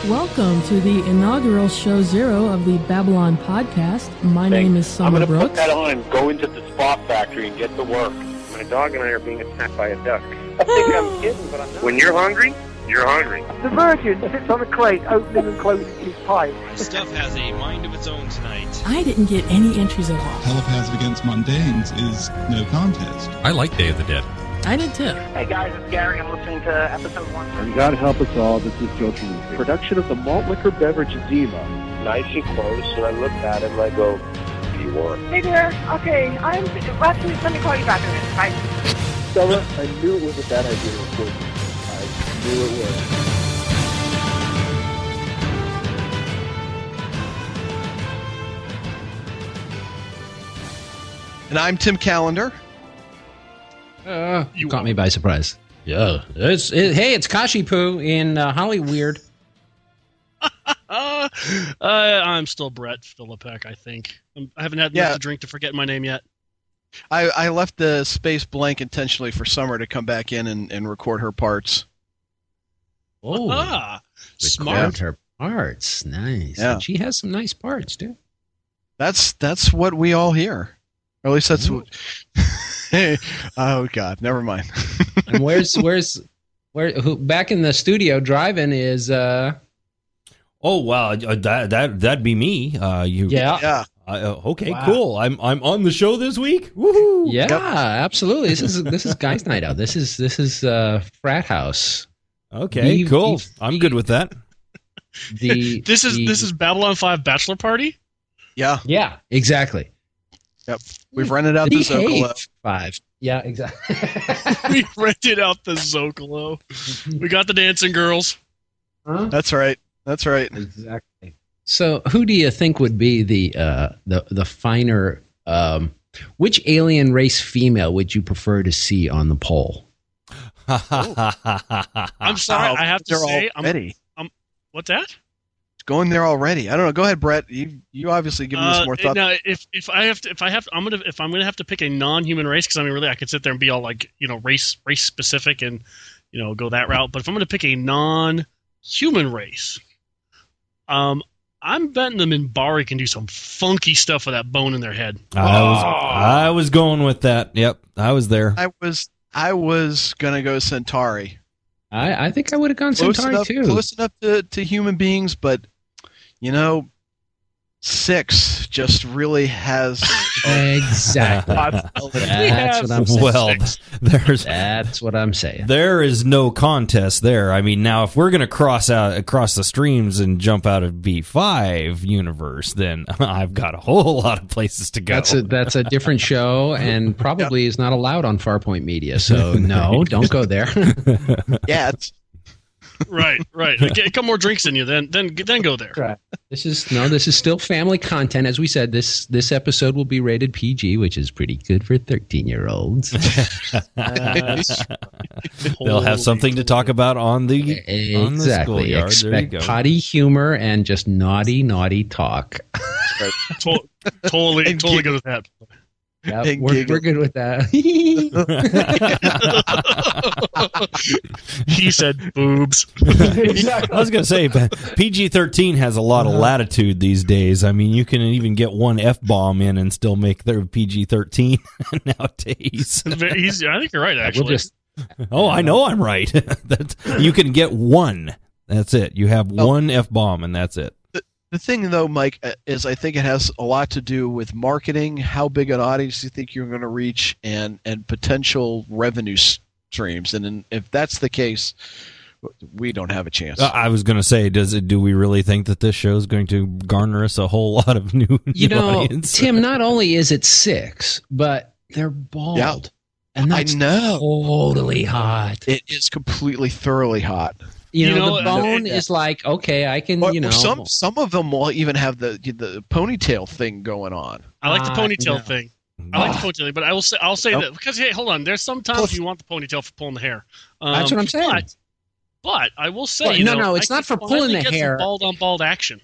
Welcome to the inaugural Show Zero of the Babylon Podcast. My name is Summer I'm going to Brooks. put that on and go into the spot factory and get to work. My dog and I are being attacked by a duck. I think I'm kidding, but I'm not. When you're hungry, you're hungry. The Virgin sits on a crate, opening and closing his pipe. Stuff has a mind of its own tonight. I didn't get any entries at all. Telepaths Against Mundanes is no contest. I like Day of the Dead. I did too. Hey guys, it's Gary. I'm listening to episode 1. And God help us all, this is Joe Trulli. Production of the malt liquor beverage Zima. Nice and close, and I looked at it and I go, what do you want? Hey there. Okay, actually, let me call you back in a minute. Bye. Summer, I knew it was a bad idea to record this. I knew it was. And I'm Tim Callender. You caught me by surprise. Yeah. Hey, it's Kashi Poo in Hollyweird. I'm still Brett Philippek, I think. I haven't had enough to drink to forget my name yet. I left the space blank intentionally for Summer to come back in and record her parts. Oh, smart. Her parts. Nice. Yeah. And she has some nice parts, too. That's what we all hear. Or at least that's what... Oh, God. Never mind. And who back in the studio driving is... Oh, wow. That'd be me. Yeah. Okay, wow. Cool. I'm on the show this week. Woohoo! Yeah, absolutely. This is guys' night out. This is frat house. Okay, cool. I'm good with that. This is Babylon 5 bachelor party? Yeah, exactly. Yep. We've rented out the Zocalo. 5. Yeah, exactly. We rented out the Zocalo. We got the dancing girls. Huh? That's right. Exactly. So, who do you think would be the finer? Which alien race female would you prefer to see on the poll? I'm sorry, I have to say, what's that? It's going there already. I don't know. Go ahead, Brett. You obviously given this more thought. No, if I'm gonna have to pick a non-human race, because I mean, really, I could sit there and be all like, race specific and go that route. But if I'm gonna pick a non-human race, I'm betting the Minbari can do some funky stuff with that bone in their head. I was going with that. Yep, I was there. I was gonna go Centauri. I think I would have gone Centauri too. Close enough to human beings, but 6 just really has exactly. That's what I'm saying. There is no contest there. I mean, now if we're going to cross the streams and jump out of B5 universe, then I've got a whole lot of places to go. That's a different show, and probably is not allowed on Farpoint Media. So no, don't go there. Yeah. Right. Get a couple more drinks in you, then go there. Right. This is still family content. As we said, this episode will be rated PG, which is pretty good for 13-year-olds. They'll have something to talk about on the schoolyard. Expect potty humor and just naughty talk. Totally good with that. Yep, we're good with that. He said boobs. Exactly. I was going to say, PG-13 has a lot of latitude these days. I mean, you can even get one F-bomb in and still make their PG-13 nowadays. Very easy. I think you're right, actually. I know I'm right. You can get one. That's it. You have one F-bomb, and that's it. The thing, though, Mike, is I think it has a lot to do with marketing, how big an audience you think you're going to reach, and potential revenue streams. And if that's the case, we don't have a chance. I was going to say, do we really think that this show is going to garner us a whole lot of new audience? Tim, not only is it 6, but they're bald. Yeah. And that's totally hot. It is completely, thoroughly hot. The bone is like, okay, I can, Some of them will even have the ponytail thing going on. I like the ponytail thing. I like the ponytail thing, but I'll say that because, hey, hold on. There's sometimes you want the ponytail for pulling the hair. That's what I'm saying. But I will say, it's not for pulling the hair. Bald on bald action.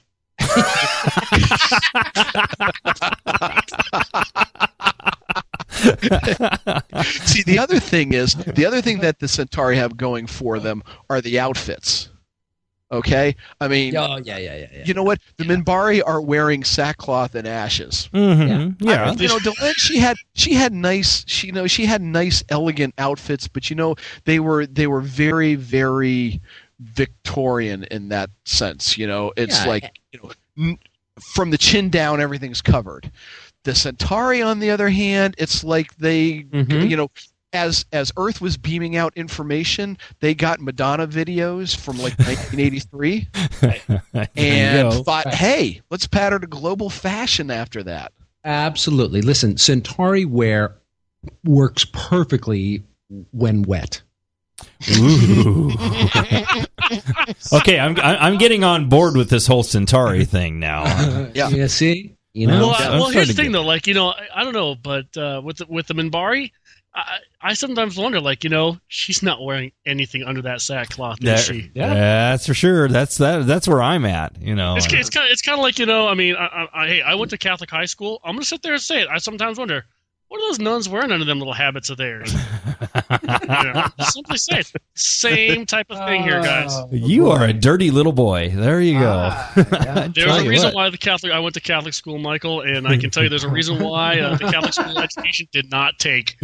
See, the other thing that the Centauri have going for them are the outfits. Okay, I mean, yeah. You know what? The Minbari are wearing sackcloth and ashes. Mm-hmm. Yeah. You know, Delenn, she had nice, elegant outfits, but they were very, very Victorian in that sense. It's from the chin down, everything's covered. The Centauri, on the other hand, it's like they, as Earth was beaming out information, they got Madonna videos from like 1983 and thought, hey, let's pattern to global fashion after that. Absolutely. Listen, Centauri wear works perfectly when wet. Ooh. Okay, I'm getting on board with this whole Centauri thing now. Yeah, see? Well, here's the thing, though. Like, I don't know, but with the Minbari, I sometimes wonder, like, she's not wearing anything under that sackcloth, is she? Yeah, that's for sure. That's where I'm at. It's kind of like, I mean, I went to Catholic high school. I'm gonna sit there and say it. I sometimes wonder, what are those nuns wearing under them little habits of theirs? Simply say it. Same type of thing here, guys. You are a dirty little boy. There you go. There's a reason why I went to Catholic school, Michael, and I can tell you there's a reason why the Catholic school education did not take.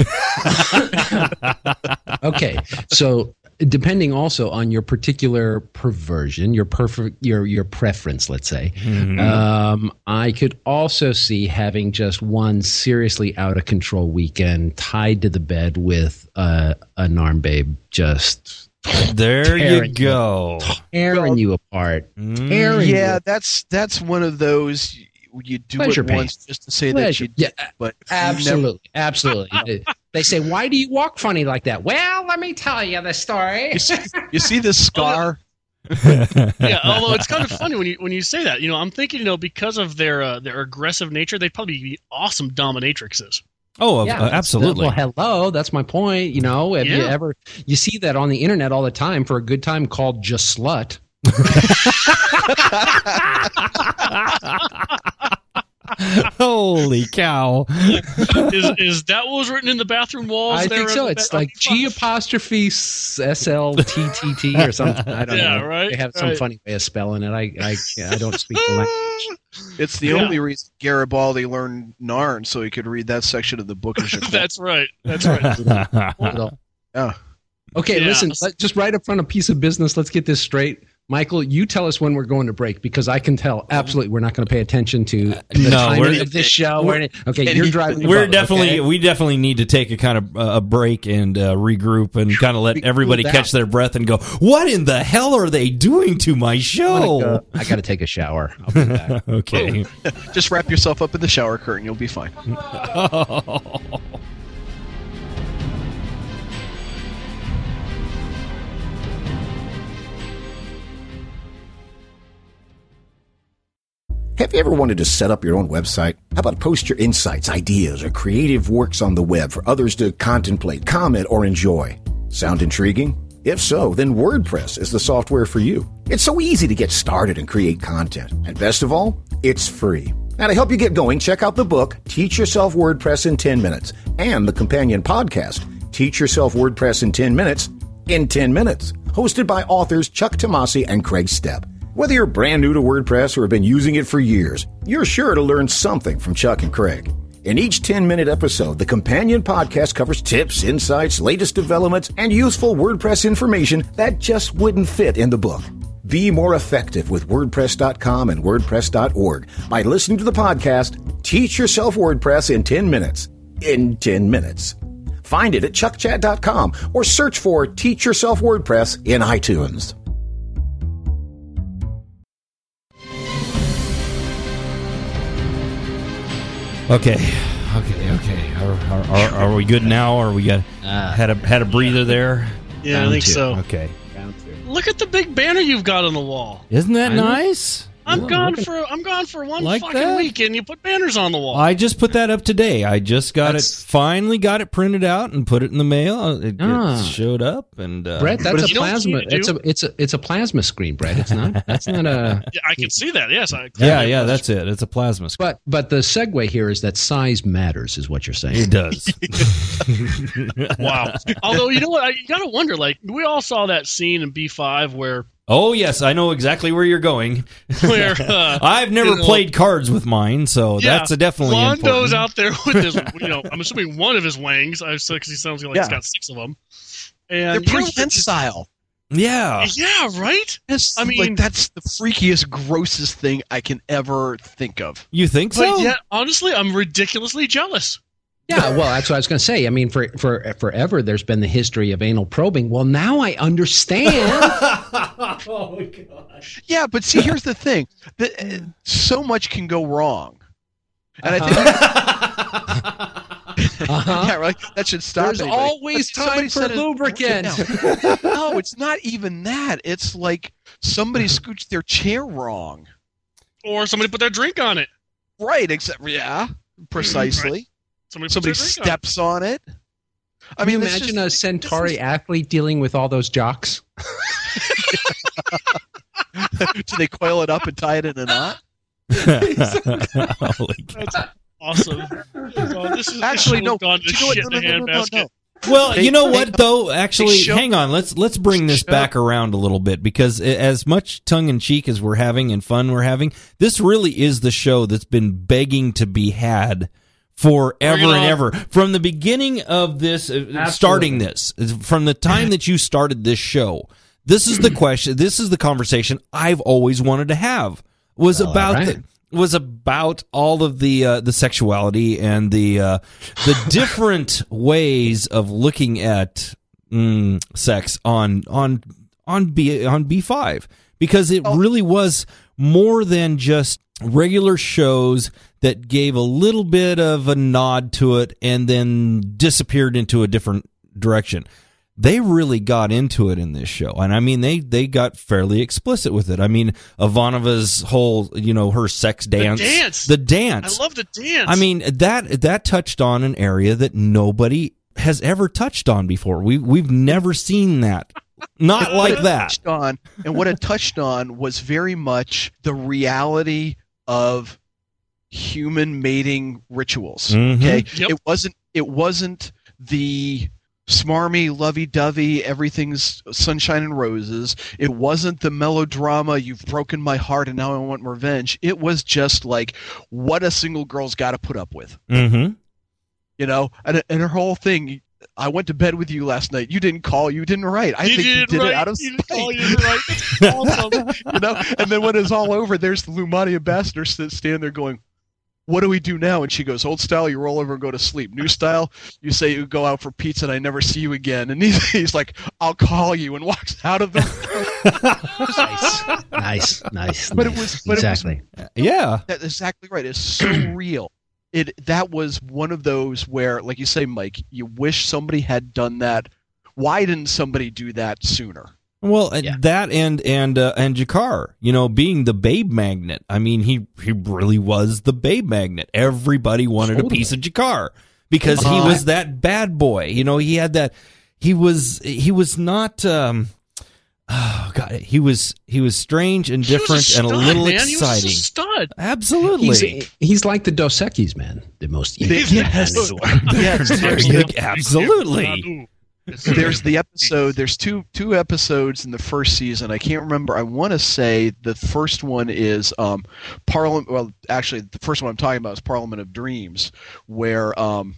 Okay, so depending also on your particular perversion, your preference, let's say, I could also see having just one seriously out of control weekend tied to the bed with a Narn babe just there you go, tearing you apart. That's one of those. You do Pleasure it once just to say that you did, but absolutely. They say, why do you walk funny like that? Well, let me tell you the story. You see this scar? Yeah, although it's kind of funny when you say that. I'm thinking, because of their aggressive nature, they'd probably be awesome dominatrixes. Oh, absolutely. Well, hello, that's my point. You see that on the internet all the time for a good time called Just Slut. Holy cow. Is that what was written in the bathroom walls? I think so. It's like G''SLTTT or something. I don't know. Yeah, right. They have some funny way of spelling it. I don't speak the language. It's the only reason Garibaldi learned Narn, so he could read that section of the book. That's right. Yeah. Okay, listen, just right up front, a piece of business. Let's get this straight. Michael, you tell us when we're going to break, because I can tell absolutely we're not going to pay attention to the timing of this show. Okay, you're driving. We definitely need to take a kind of a break and regroup and kind of let everybody catch their breath and go, what in the hell are they doing to my show? I got to take a shower. I'll be back. Okay. Just wrap yourself up in the shower curtain. You'll be fine. Have you ever wanted to set up your own website? How about post your insights, ideas, or creative works on the web for others to contemplate, comment, or enjoy? Sound intriguing? If so, then WordPress is the software for you. It's so easy to get started and create content. And best of all, it's free. Now, to help you get going, check out the book, Teach Yourself WordPress in 10 Minutes, and the companion podcast, Teach Yourself WordPress in 10 Minutes, hosted by authors Chuck Tomasi and Craig Stepp. Whether you're brand new to WordPress or have been using it for years, you're sure to learn something from Chuck and Craig. In each 10-minute episode, the companion podcast covers tips, insights, latest developments, and useful WordPress information that just wouldn't fit in the book. Be more effective with WordPress.com and WordPress.org by listening to the podcast, Teach Yourself WordPress in 10 Minutes. In 10 minutes. Find it at chuckchat.com or search for Teach Yourself WordPress in iTunes. Okay. Are we good now? Or we had a breather there? Yeah, I think so. Okay. Look at the big banner you've got on the wall. Isn't that nice? I'm gone for one fucking week, and you put banners on the wall. I just put that up today. I just finally got it printed out and put it in the mail. It showed up, and Brett, that's a plasma. It's a plasma screen, Brett. It's not. That's not a. Yeah, I can see that. Yes, yeah, that's it. It's a plasma screen. But the segue here is that size matters, is what you're saying. It does. Wow. Although you know what, you gotta wonder. Like we all saw that scene in B5 where Oh yes, I know exactly where you're going. Where I've never played cards with mine, so that's definitely Londo's important. out there with his, I'm assuming one of his wangs, because he sounds like he's got 6 of them. And they're prehensile. Yeah. Yeah, right? I mean, that's the freakiest, grossest thing I can ever think of. You think so? But yeah, honestly, I'm ridiculously jealous. Yeah, well, that's what I was going to say. I mean, for forever, there's been the history of anal probing. Well, now I understand. Oh, my gosh. Yeah, but see, here's the thing. So much can go wrong. And I think... Yeah, right. That should stop. There's always time for lubricant. No, it's not even that. It's like somebody scooched their chair wrong. Or somebody put their drink on it. Right, precisely. Right. Somebody steps on it. I mean, imagine a Centauri athlete dealing with all those jocks. Do they coil it up and tie it in a knot? That's awesome. This is actually no. No. Well, you know what though? Actually, hang on. Let's bring this back around a little bit, because as much tongue in cheek as we're having and fun we're having, this really is the show that's been begging to be had forever and ever. From the beginning of this, starting this, from the time that you started this show, this is the question. This is the conversation I've always wanted to have. Was about all of the sexuality and the different ways of looking at sex on B5, because it really was more than just regular shows that gave a little bit of a nod to it and then disappeared into a different direction. They really got into it in this show. And I mean, they got fairly explicit with it. I mean, Ivanova's whole, her sex dance. The dance. I love the dance. I mean, that touched on an area that nobody has ever touched on before. We've never seen that. Not like that. And what it touched on was very much the reality of human mating rituals. Mm-hmm. Okay? Yep. It wasn't the smarmy, lovey-dovey, everything's sunshine and roses. It wasn't the melodrama, you've broken my heart and now I want revenge. It was just like what a single girl's got to put up with. Mm-hmm. And her whole thing, I went to bed with you last night. You didn't call, you didn't write. I think you did it out of spite. You didn't write. Awesome. And then when it's all over, there's the Lumati ambassador standing there going, what do we do now? And she goes, old style, you roll over and go to sleep. New style, you say you go out for pizza and I never see you again. And he's like, I'll call you, and walks out of the Nice. But it was exactly. Yeah. That's exactly right. It's so real. That was one of those where, like you say, Mike, you wish somebody had done that. Why didn't somebody do that sooner? Well, that and G'Kar, being the babe magnet. I mean, he really was the babe magnet. Everybody wanted a piece of G'Kar because he was that bad boy. He had that. He was not. Oh God, he was strange and different and a little exciting. He was a stud. Absolutely, he's like the Dos Equis man, the most. Absolutely. There's the episode. There's two episodes in the first season. I can't remember. I want to say the first one is Parliament. Well, actually, the first one I'm talking about is Parliament of Dreams, where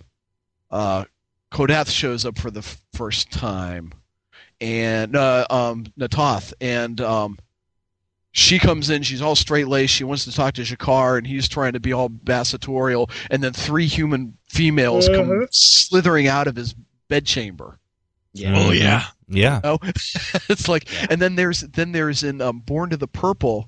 Kodath shows up for the first time, and Natoth, and she comes in. She's all straight-laced. She wants to talk to G'Kar, and he's trying to be all ambassadorial. And then 3 human females come slithering out of his bedchamber. Yeah. Oh yeah. Yeah. It's like, and then there's in Born to the Purple,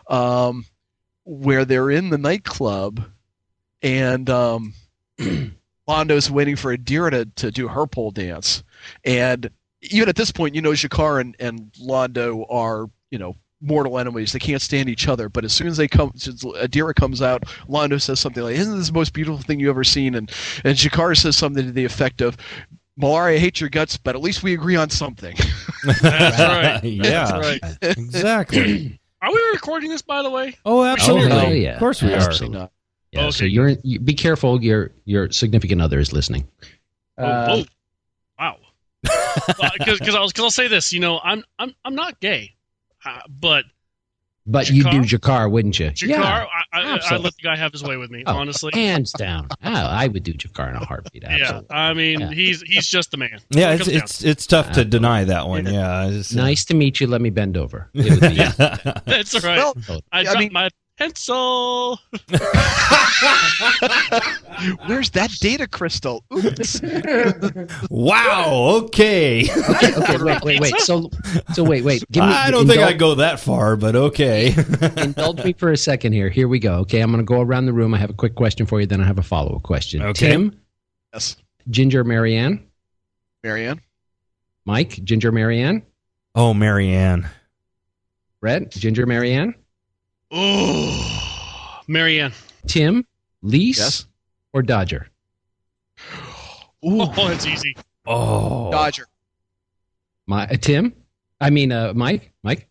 where they're in the nightclub, and Londo's waiting for Adira to do her pole dance, and even at this point, G'Kar and Londo are mortal enemies. They can't stand each other. But as soon as Adira comes out, Londo says something like, "Isn't this the most beautiful thing you ever seen?" And G'Kar says something to the effect of, "Malaria, I hate your guts, but at least we agree on something." That's right. Yeah, that's right. Exactly. Are we recording this, by the way? Oh, absolutely. Oh, yeah. Of course we Absolutely are. not. Yeah, Okay. so you be careful. Your significant other is listening. Wow. Because I'll say this. I'm not gay. But you'd do Jakar, wouldn't you? Jakar, Yeah, I let the guy have his way with me, honestly. Hands down. I would do Jakar in a heartbeat. Absolutely. Yeah, I mean, he's just the man. Yeah, it's tough to deny that one. Yeah, nice to meet you. Let me bend over. It would be, That's right. Well, I dropped my pencil. Where's that data crystal? Oops. Wow. Okay. Okay. Wait. So wait. I don't think I'd go that far, but okay. Indulge me for a second here. Here we go. Okay, I'm going to go around the room. I have a quick question for you, then I have a follow-up question. Okay. Tim? Yes. Ginger Marianne? Marianne? Mike? Ginger Marianne? Oh, Marianne. Brett? Ginger Marianne? Oh, Marianne. Tim? Lise? Yes. Or Dodger? Oh, that's easy. Oh. Dodger. Tim? I mean, Mike? Mike?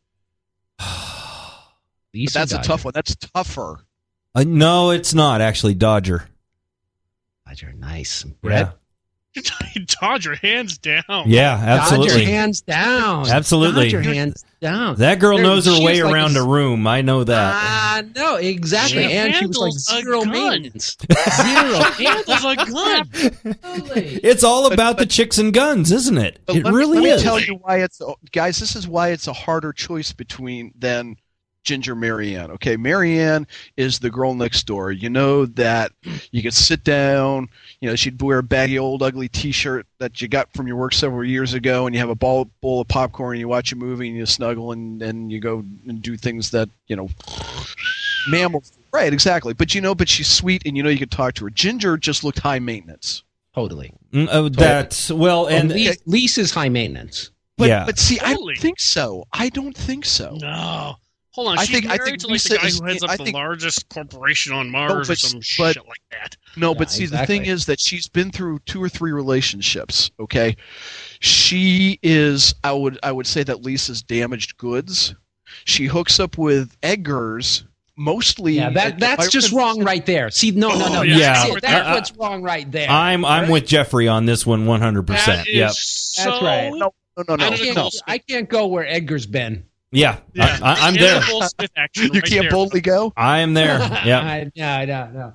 But that's a tough one. That's tougher. No, it's not actually Dodger. Dodger, nice. Brett? Dodger, hands down. Yeah, absolutely. Dodger, hands down. Absolutely. Dodger, hands down. That girl knows her way like around a room. I know that. No, exactly. And she was like zero maintenance. Zero. Handles a gun. It's all about the chicks and guns, isn't it? It really is. Let me tell you why guys, this is why it's a harder choice than Ginger Marianne. Okay, Marianne is the girl next door. You know that you could sit down, she'd wear a baggy old ugly t-shirt that you got from your work several years ago, and you have a bowl of popcorn, and you watch a movie, and you snuggle, and you go and do things that, mammals do. Right, exactly. But she's sweet, and you could talk to her. Ginger just looked high maintenance. Totally. That's, well, and... Lise is high maintenance. But see, I don't think so. No. Hold on, she's married to the guy who heads up the largest corporation on Mars or some shit like that. No, but see, the thing is that she's been through 2 or 3 relationships, okay? She is, I would say that Lisa's damaged goods. She hooks up with Edgar's, mostly... Yeah, that's just wrong right there. See, no. Yeah. That's what's wrong right there. I'm with Jeffrey on this one 100%. Yep. That's right. No. I can't go where Edgar's been. Yeah. I'm there. You can't boldly go? I am there. Yeah. No.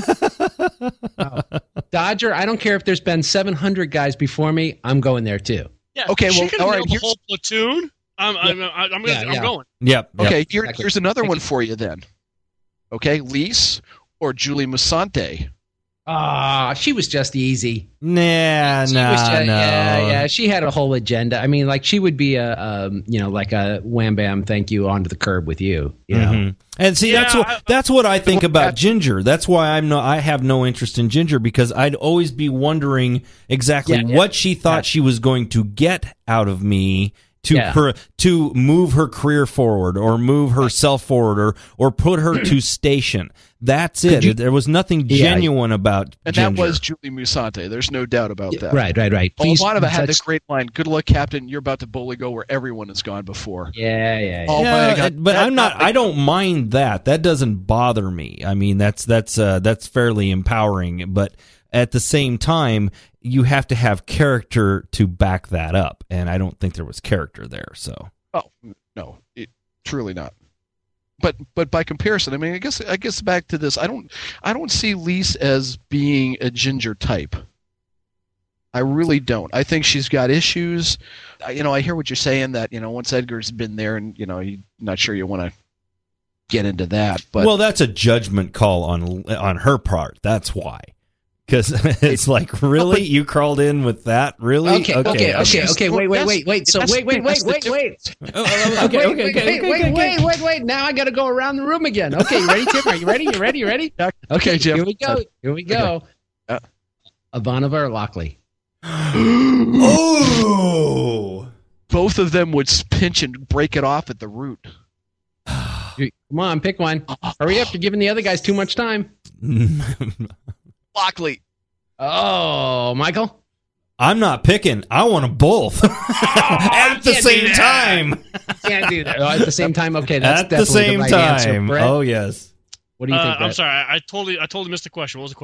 Dodger, I don't care if there's been 700 guys before me. I'm going there too. Yeah. Okay. Well, all right. The whole platoon. I'm going. Yep. Okay. Here's another one for you then. Okay, Lise or Julie Musante? She was just easy. No. Yeah, she had a whole agenda. I mean, like she would be like a wham bam, thank you, onto the curb with you. You know. And see, that's what I think about Ginger. That's why I have no interest in Ginger, because I'd always be wondering exactly what she thought she was going to get out of me to move her career forward or move herself forward or put her to station. That's it. There was nothing genuine about and Ginger. That was Julie Musante. There's no doubt about that. Right. Ivanova had this great line, "Good luck, Captain. You're about to boldly go where everyone has gone before." Yeah. Oh my God. But I don't mind that. That doesn't bother me. I mean, that's fairly empowering. But at the same time, you have to have character to back that up, and I don't think there was character there. So. Oh no, truly not. But by comparison, I mean, I guess back to this. I don't see Lise as being a Ginger type. I really don't. I think she's got issues. I hear what you're saying that once Edgar's been there, and you're not sure you want to get into that. But well, that's a judgment call on her part. That's why. Because it's like, really? You crawled in with that? Really? Okay. Wait. So wait. Wait. Now I got to go around the room again. Okay, you ready, Tim? Are you ready? You ready? Okay, Jim. Here we go. Ivanova or Lockley? Oh! Both of them would pinch and break it off at the root. Come on, pick one. Hurry up! You're giving the other guys too much time. Lockley. Oh, Michael? I'm not picking. I want them both at the same time. Can't do that. At the same time? Okay, that's at the same right time. Answer, oh, yes. What do you think? I'm Brett? sorry, I totally missed the question. What was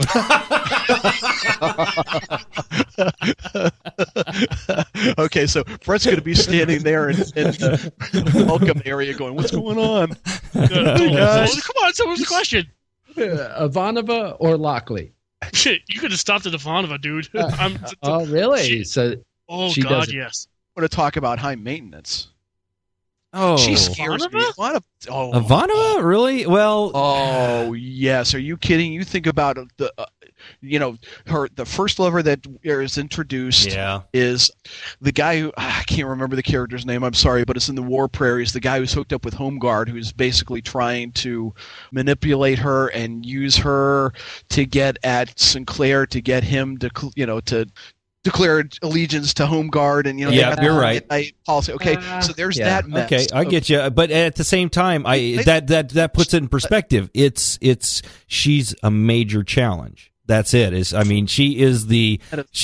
the question? Okay, so Brett's going to be standing there in the welcome area going, "What's going on?" Come on, so what was the question? Ivanova or Lockley? Shit, you could have stopped at Ivanova, dude. Oh, really? She God, yes. I want to talk about high maintenance. Oh, she scares me. Ivanova, really? Well, oh yes. Are you kidding? You think about the, the first lover that is introduced is the guy who I can't remember the character's name. I'm sorry, but it's in the War Prairies. The guy who's hooked up with Homeguard, who's basically trying to manipulate her and use her to get at Sinclair to get him to declared allegiance to Homeguard, and you're right. Policy. Okay, so there's that mess. Okay, I get you, but at the same time, that puts it in perspective. She's a major challenge. That's it. She's the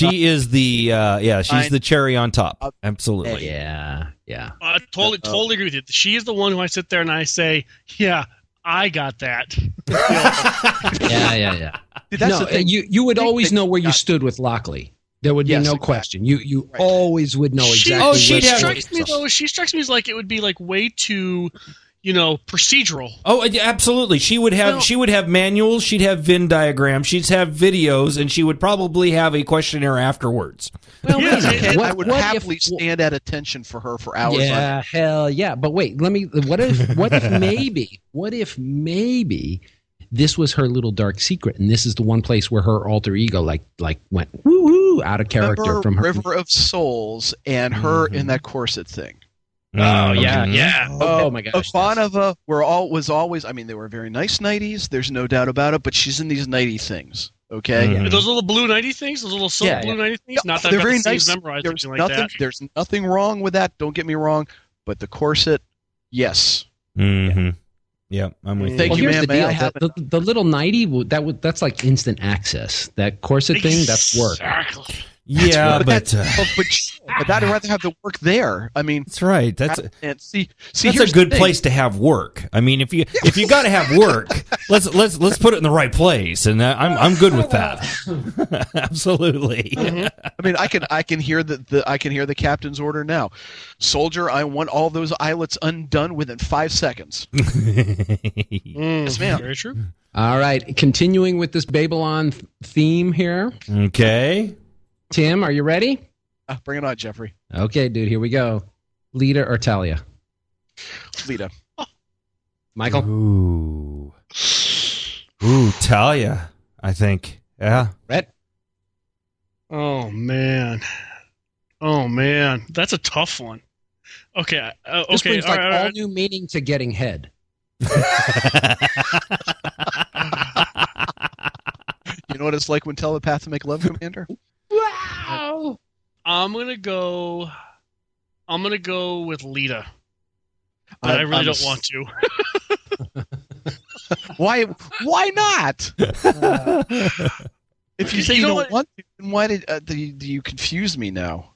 cherry on top. Absolutely. Yeah. I totally agree with you. She is the one who I sit there and I say, yeah, I got that. Yeah. No, you would always know where you stood with Lockley. There would be no question. You always would know exactly. She strikes me as like it would be like way too, procedural. Oh, absolutely. She would have manuals. She'd have Venn diagrams. She'd have videos, and she would probably have a questionnaire afterwards. Well, I would happily stand at attention for her for hours. Yeah, hell yeah. But wait, what if maybe this was her little dark secret, and this is the one place where her alter ego like went woo out of character from her River of Souls and her in that corset thing. Oh yeah. Oh my gosh. Ivanova was always. I mean, they were very nice nighties. There's no doubt about it. But she's in these nighty things. Okay, those little blue nighty things, those little silk blue nighty things. Not that they're very nice. Memorized there's nothing wrong with that. Don't get me wrong. But the corset, yes. Mm-hmm. Yeah, I'm with you. Thank you, here's ma'am. The little nighty that's like instant access. That corset thing, that's work. Yeah, but I'd rather have the work there. I mean, that's right. That's a good place to have work. I mean, if you got to have work, let's put it in the right place, and I'm good with that. Absolutely. Mm-hmm. I mean, I can hear the captain's order now. Soldier, I want all those eyelets undone within 5 seconds. Yes, ma'am. Very true. All right, continuing with this Babylon theme here. Okay. Tim, are you ready? Bring it on, Jeffrey. Okay, dude, here we go. Lita or Talia? Lita. Michael? Ooh, Talia, I think. Yeah. Brett? Oh, man. That's a tough one. Okay. This brings all new meaning to getting head. You know what it's like when telepaths make love, Commander? Wow. I'm gonna go with Lita, but I really don't want to. Why not? If you say you don't want to, then why do you confuse me now?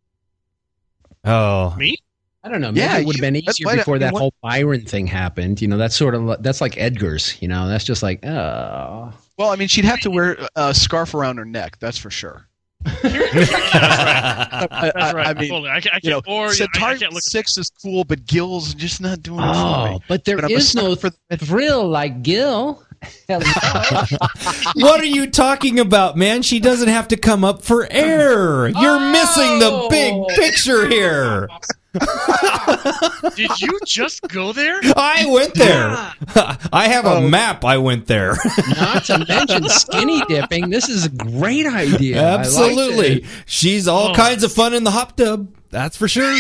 Oh, me? I don't know. Maybe it would have been easier before that whole Byron thing happened. That's like Edgar's. That's just like, oh. Well, I mean, she'd have to wear a scarf around her neck. That's for sure. That's right. I mean, totally. I can't look. 6 is cool, but Gil's just not doing it for me. But there is no thrill like Gil. What are you talking about, man? She doesn't have to come up for air. You're missing the big picture here. Did you just go there? I went there. I have a map. I went there. Not to mention skinny dipping. This is a great idea. Absolutely. She's all kinds of fun in the hot tub. That's for sure.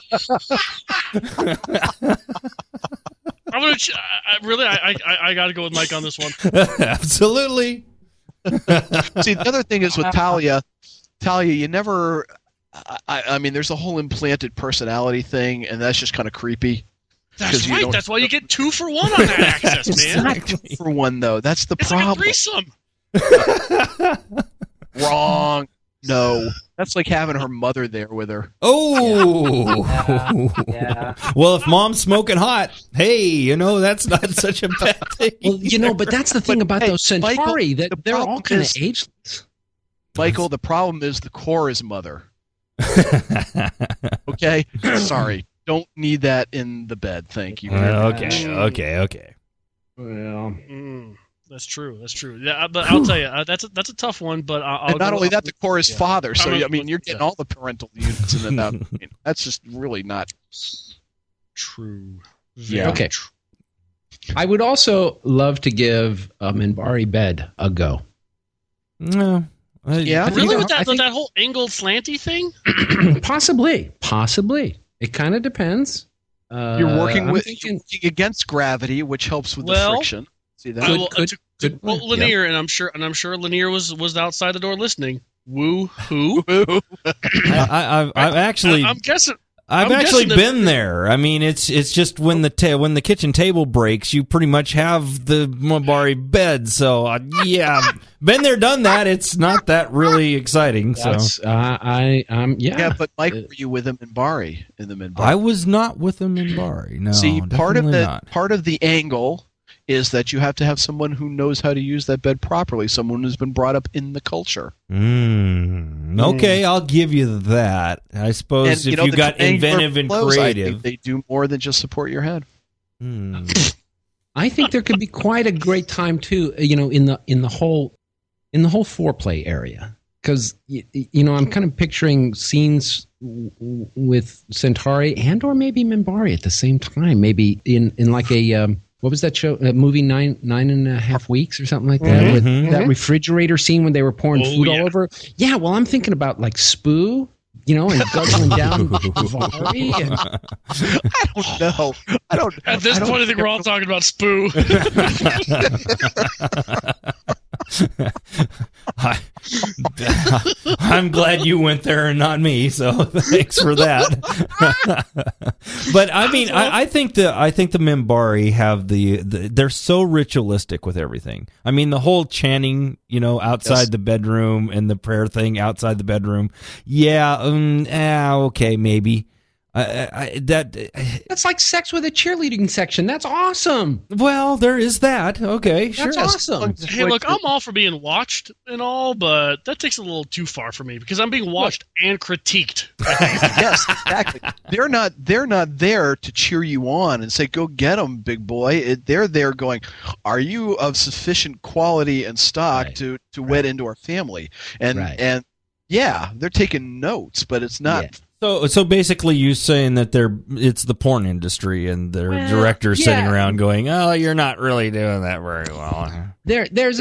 I got to go with Mike on this one. Absolutely. See, the other thing is with Talia, you never. I mean, there's a whole implanted personality thing, and that's just kind of creepy. That's right. That's why you get 2 for 1 on that access, man. Not 2 for 1 though. That's the problem. It's like a threesome. Wrong. No, that's like having her mother there with her. Oh, Yeah. Well, if mom's smoking hot, hey, that's not such a bad thing. Well, but that's the thing about those Centauri, Michael, that they're all kind of ageless. Michael, the problem is the core is mother. Okay? Sorry. Don't need that in the bed. Thank you. Okay. Well, that's true. Yeah, but I'll tell you, that's a tough one. But I'll and not go only up that, the core is father. So you're getting yeah. all the parental units in that. That's just really not true. Yeah. okay. I would also love to give a Minbari bed a go. No. Yeah. Really, with that whole angled slanty thing? Possibly. It kind of depends. You're working against gravity, which helps with the friction. See that? Well, Lanier, and I'm sure Lanier was outside the door listening. Woo hoo. I've actually. I'm guessing. I've actually been there. I mean, it's just when the kitchen table breaks, you pretty much have the Minbari bed. So yeah, been there, done that. It's not that really exciting. So Yeah, but Mike, were you with him in Minbari? I was not with him in Minbari. No, see, part of the angle is that you have to have someone who knows how to use that bed properly, someone who's been brought up in the culture. Okay, I'll give you that. I suppose if you got inventive and creative. I think they do more than just support your head. I think there could be quite a great time too, in the whole foreplay area, because I'm kind of picturing scenes with Centauri and or maybe Minbari at the same time, maybe in like a what was that show? Movie 9.5 weeks or something like that, with that refrigerator scene when they were pouring food all over. Yeah, well, I'm thinking about like Spoo, and guzzling down Vari. I don't know. At this point, I think we're all talking about Spoo. I'm glad you went there and not me, so thanks for that. But I mean, I think the Minbari have they're so ritualistic with everything. I mean, the whole chanting, outside the bedroom and the prayer thing outside the bedroom. Yeah, okay, maybe. That's like sex with a cheerleading section. That's awesome. Well, there is that. Okay, sure. That's awesome. Hey, look, I'm all for being watched and all, but that takes a little too far for me because I'm being watched and critiqued. Yes, exactly. They're not there to cheer you on and say, "Go get them, big boy." They're there going, "Are you of sufficient quality and stock to wed into our family?" And yeah, they're taking notes, but it's not. Yeah. So basically, you saying that it's the porn industry and their directors sitting around going, "Oh, you're not really doing that very well." There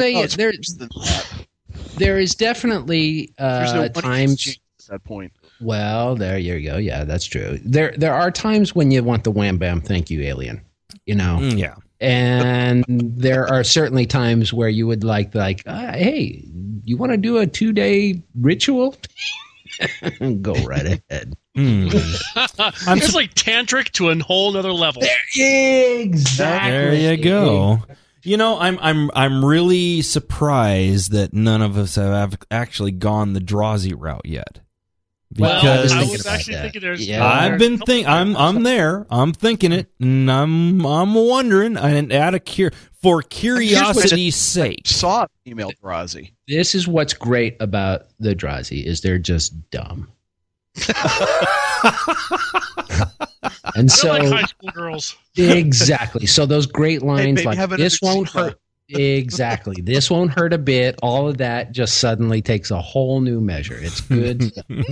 is definitely times at that point. Well, there you go. Yeah, that's true. There are times when you want the wham bam, thank you, alien. Yeah. And there are certainly times where you would like, hey, you want to do a 2-day ritual? Go right ahead. It's like tantric to a whole nother level. Exactly. There you go. I'm really surprised that none of us have actually gone the Drazi route yet. Because I was actually thinking there's. Yeah. I'm there. I'm thinking it, and I'm wondering, and for curiosity's sake. Saw email Drazi. This is what's great about the Drazi is they're just dumb. And so, they're like high school girls. Exactly. So those great lines "This won't hurt." Exactly. This won't hurt a bit. All of that just suddenly takes a whole new measure. It's good.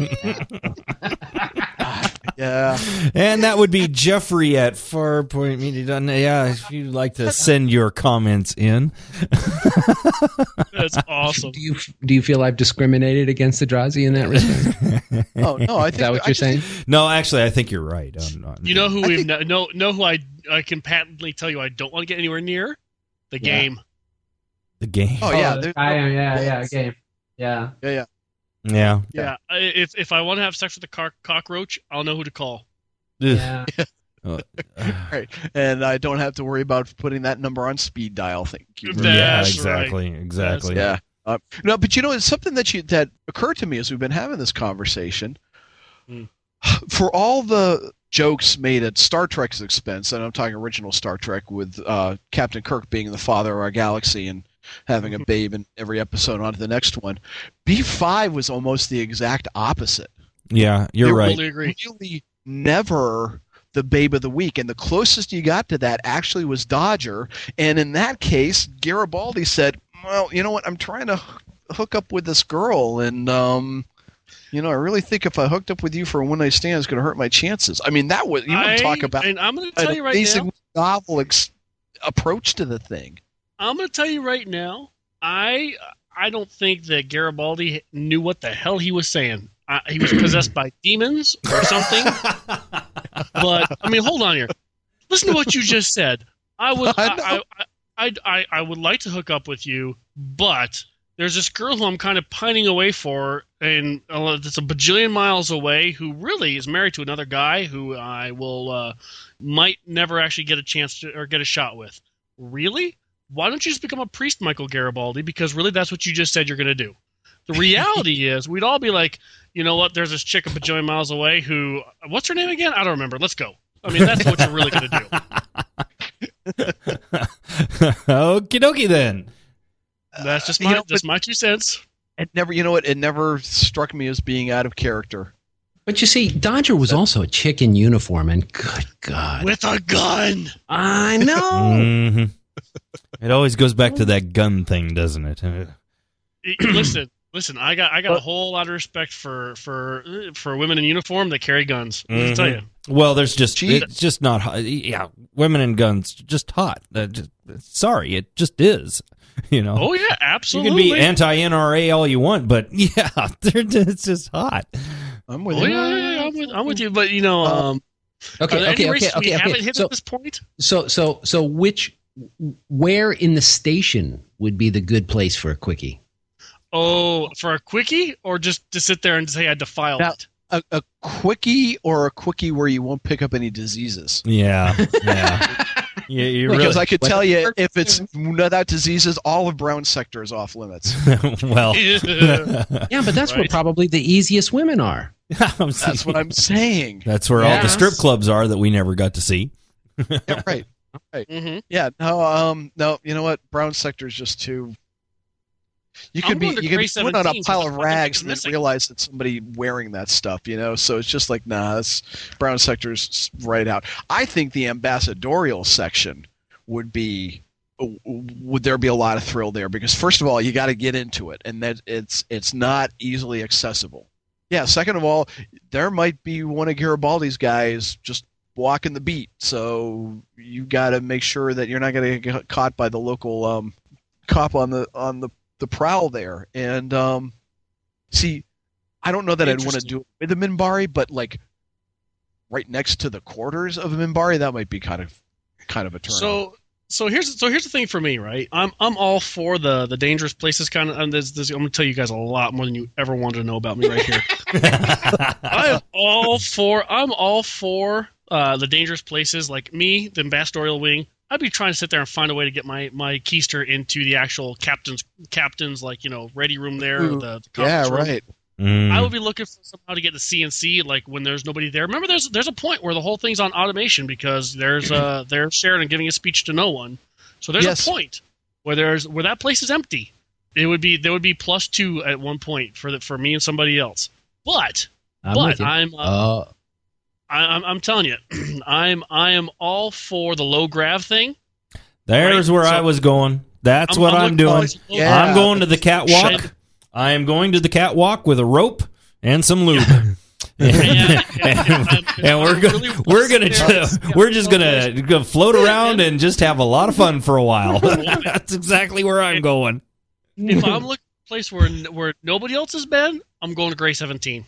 Yeah. And that would be Jeffrey at Farpoint Media. Yeah, if you'd like to send your comments in. That's awesome. Do you feel I've discriminated against the Drazi in that respect? Oh no, I think is that what you're saying? No, actually, I think you're right. You know who I can patently tell you I don't want to get anywhere near? The game. The game. Oh yeah, game. Yeah. Yeah. If I want to have sex with a cockroach, I'll know who to call. Yeah. Right. And I don't have to worry about putting that number on speed dial. Thank you. That's exactly. right. Exactly. Yeah. No, but it's something that occurred to me as we've been having this conversation. For all the jokes made at Star Trek's expense, and I'm talking original Star Trek with Captain Kirk being the father of our galaxy and having a babe in every episode on to the next one, B5 was almost the exact opposite. Yeah, you're right. Totally agree. Really never the babe of the week, and the closest you got to that actually was Dodger, and in that case, Garibaldi said, well, you know what, I'm trying to hook up with this girl, and I really think if I hooked up with you for a one-night stand, it's going to hurt my chances. I mean, that was, want to talk about and I'm going to tell you right now, novel approach to the thing. I'm going to tell you right now, I don't think that Garibaldi knew what the hell he was saying. He was possessed by demons or something. But I mean, hold on here. Listen to what you just said. I would like to hook up with you, but there's this girl who I'm kind of pining away for, and it's a bajillion miles away, who really is married to another guy who I will might never actually get a chance to or get a shot with. Really? Why don't you just become a priest, Michael Garibaldi? Because really, that's what you just said you're going to do. The reality is, we'd all be like, you know what? There's this chick a bajillion miles away who, what's her name again? I don't remember. Let's go. I mean, that's what you're really going to do. Okie dokie then. That's just my 2 cents. It never struck me as being out of character. But you see, Dodger was also a chick in uniform, and good God. With a gun. I know. Mm-hmm. It always goes back to that gun thing, doesn't it? Listen. I got a whole lot of respect for women in uniform that carry guns. Let me tell you. Well, it's just not hot. Yeah, women and guns, just hot. Sorry, it just is. Oh yeah, absolutely. You can be anti-NRA all you want, but yeah, it's just hot. I'm with you. Yeah, I'm with you. But okay. Haven't hit at this point. So where in the station would be the good place for a quickie? Oh, for a quickie, or just to sit there and say I defiled it? A quickie, or a quickie where you won't pick up any diseases. Yeah. Because I could tell you, if it's without diseases, all of Brown sector is off limits. Well, yeah, but that's where probably the easiest women are. That's what I'm saying. That's where all the strip clubs are that we never got to see. Yeah, right. Mm-hmm. Yeah. No. You know what? Brown sector is just too. You can be put on a pile of rags and then realize that somebody wearing that stuff, So it's just like, nah, that's Brown sector's right out. I think the ambassadorial section would there be a lot of thrill there, because first of all, you got to get into it, and that it's not easily accessible. Yeah. Second of all, there might be one of Garibaldi's guys just walking the beat, so you got to make sure that you're not going to get caught by the local cop on the prowl there. And see, I don't know that I'd want to do it with the Minbari, but like right next to the quarters of a Minbari, that might be kind of a turn. So here's the thing for me, right? I'm all for the dangerous places kind of. I'm going to tell you guys a lot more than you ever wanted to know about me right here. I'm all for the dangerous places, like me, the ambassadorial wing. I'd be trying to sit there and find a way to get my keister into the actual captain's ready room there. The conference room. Right. I would be looking for somehow to get the CNC, like when there's nobody there. Remember, there's a point where the whole thing's on automation because there's Sheridan giving a speech to no one. So there's a point where that place is empty. There would be +2 at one point for me and somebody else. But I'm telling you, I am all for the low grav thing. There's where I was going. That's what I'm doing. Yeah. I'm going to the catwalk. I am going to the catwalk with a rope and some lube. And we're just gonna float around and just have a lot of fun for a while. That's exactly where I'm going. If I'm looking for a place where nobody else has been, I'm going to Gray 17.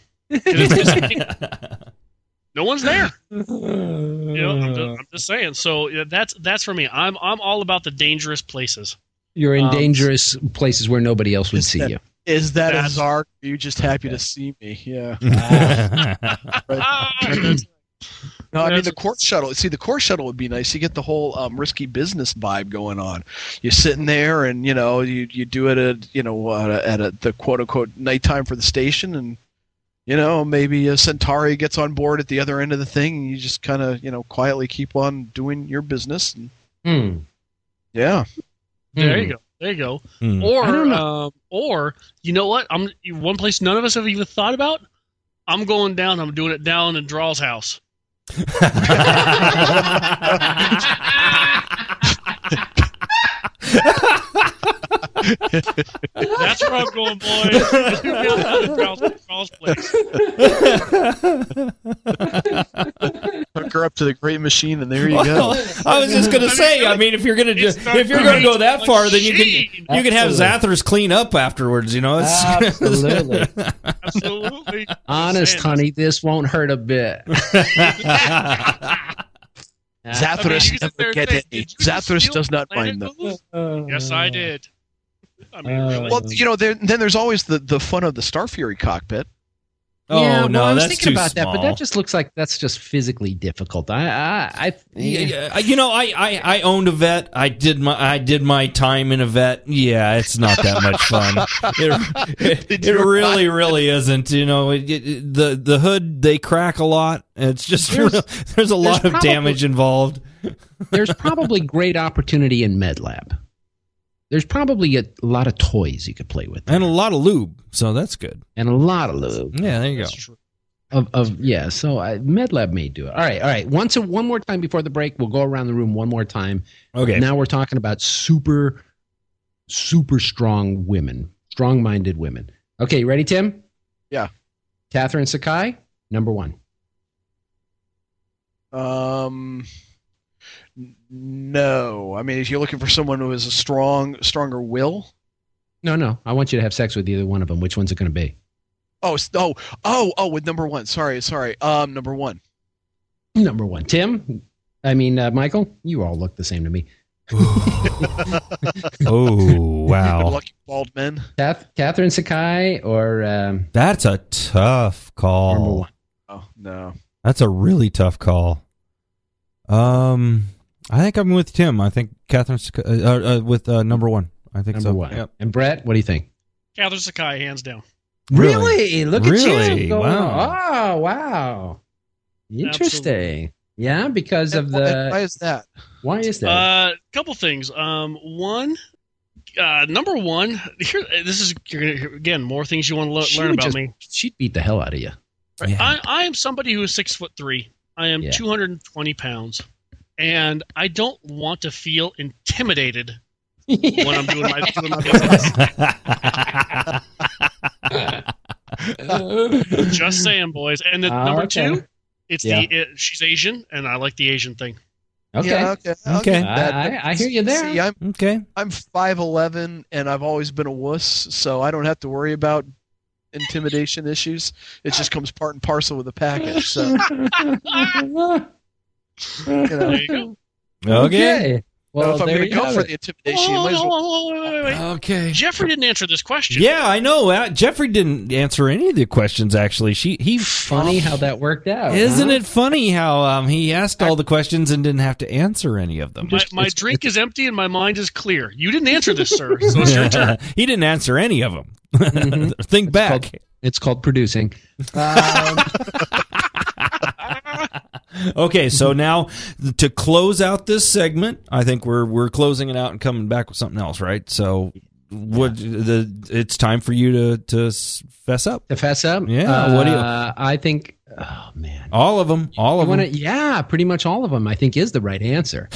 No one's there. I'm just saying. So that's for me. I'm all about the dangerous places. You're in dangerous places where nobody else would see you. Is that a Zark? Are you just happy to see me? Yeah. No, I mean the course shuttle. See, the course shuttle would be nice. You get the whole risky business vibe going on. You're sitting there, and you do it at the quote unquote nighttime for the station, and maybe a Centauri gets on board at the other end of the thing, and you just kind of quietly keep on doing your business. And, yeah. There you go. Or you know what? One place none of us have even thought about. I'm going down. I'm doing it down in Draw's house. That's where I'm going, boys. Draw's place. Hook her up to the great machine, and there you go. I was just going to say. I mean, if you're going to go that far, then you can have Zathras clean up afterwards. Absolutely. Absolutely. Honest, honey, this won't hurt a bit. Zathras never get it. Zathras does not mind them. Yes, I did. I mean, really. Well, then there's always the fun of the Star Fury cockpit. Yeah, no, I was that's thinking too about small. that, but that just looks like that's just physically difficult. I owned a vet. I did my time in a vet. Yeah, it's not that much fun. It really, really isn't. The hood, they crack a lot. It's just there's a lot of damage involved. There's probably great opportunity in MedLab. There's probably a lot of toys you could play with. And a lot of lube, so that's good. And a lot of lube. Yeah, there you go. So MedLab may do it. All right. One more time before the break. We'll go around the room one more time. Okay. Now we're talking about super, super strong women, strong-minded women. Okay, you ready, Tim? Yeah. Catherine Sakai, number one. No. I mean, if you're looking for someone who has a stronger will. No. I want you to have sex with either one of them. Which one's it going to be? With number one. Sorry. Number one. Number one. Tim? Michael? You all look the same to me. Oh, wow. Lucky bald men. Catherine Sakai or... That's a tough call. Number one. Oh, no. That's a really tough call. I think I'm with Tim. I think Catherine with number one. I think number one. Yep. And Brett, what do you think? Catherine Sakai, hands down. Really? Look at you. Wow. Oh, wow. Interesting. Absolutely. Yeah, because of the... Why is that? Why is that? Couple things. One, number one, again, more things you want to learn about me. She'd beat the hell out of you. Right? Yeah. I am somebody who is 6'3". I am 220 pounds. And I don't want to feel intimidated when I'm doing my business. Just saying, boys. And then number two, she's Asian, and I like the Asian thing. Okay. Yeah, okay. I hear you there. See, I'm 5'11", and I've always been a wuss, so I don't have to worry about intimidation issues. It just comes part and parcel with the package. So. There you go. Okay. Well, if I'm going to go for the intimidation, you might as well. Wait. Okay. Jeffrey didn't answer this question. Yeah, I know. Jeffrey didn't answer any of the questions. Actually, funny how that worked out. Isn't it funny how he asked all the questions and didn't have to answer any of them? My drink is empty and my mind is clear. You didn't answer this, sir. So it's your turn. He didn't answer any of them. Mm-hmm. Think back. It's called producing. Okay, so now to close out this segment, I think we're closing it out and coming back with something else, right? So, it's time for you to fess up. To fess up? Yeah. What do you? I think. Oh man. All of them. Yeah, pretty much all of them. I think is the right answer.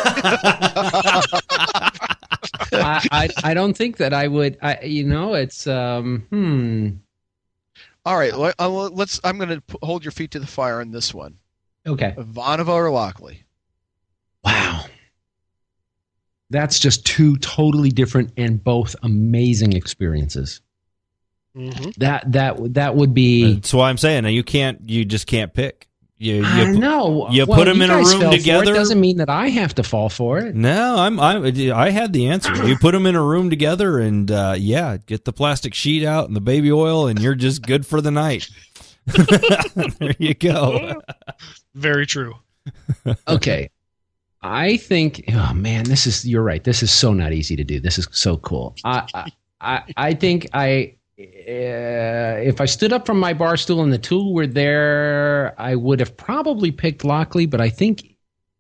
I don't think that I would. It's All right, I'm going to hold your feet to the fire on this one. Okay. Ivanova or Lockley? Wow. That's just two totally different and both amazing experiences. Mm-hmm. That would be. That's why I'm saying you just can't pick. I know. You put them in a room together. It doesn't mean that I have to fall for it. No, I had the answer. You put them in a room together, and get the plastic sheet out and the baby oil, and you're just good for the night. There you go. Very true. Okay. I think, oh man, you're right. This is so not easy to do. This is so cool. I think if I stood up from my bar stool and the two were there, I would have probably picked Lockley, but I think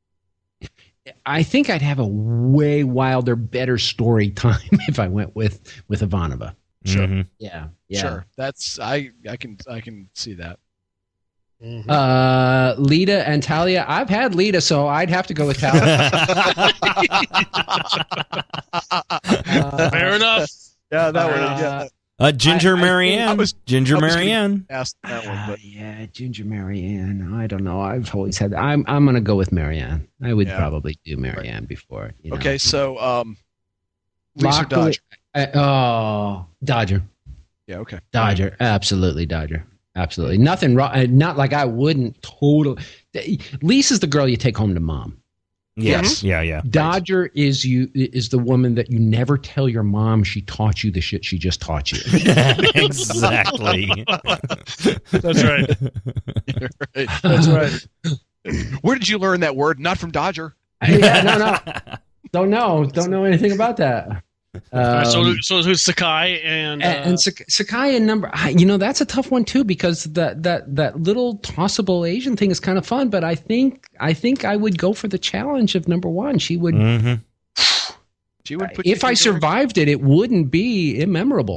I'd have a way wilder, better story time if I went with Ivanova. Sure. Mm-hmm. Yeah. Sure. That's I can see that. Mm-hmm. Lita and Talia. I've had Lita, so I'd have to go with Talia. Fair enough. Yeah, that would. Yeah. Ginger Marianne. Ginger Marianne. Ask that one, but yeah, Ginger Marianne. I don't know. I've always had. I'm going to go with Marianne. I would probably do Marianne before. You know. Okay, so Lisa Dodger. Dodger. Yeah. Okay. Dodger. Absolutely, Dodger. Absolutely. Nothing wrong. Not like I wouldn't totally. Lisa's the girl you take home to mom. Yes. Yeah. Dodger is the woman that you never tell your mom she taught you the shit she just taught you. Exactly. That's right. Right. That's right. Where did you learn that word? Not from Dodger. No. Don't know anything about that. So who's Sakai and Sakai and number? That's a tough one too because that little tossable Asian thing is kind of fun. But I think I would go for the challenge of number one. She would. Mm-hmm. She would. If I survived it wouldn't be immemorable.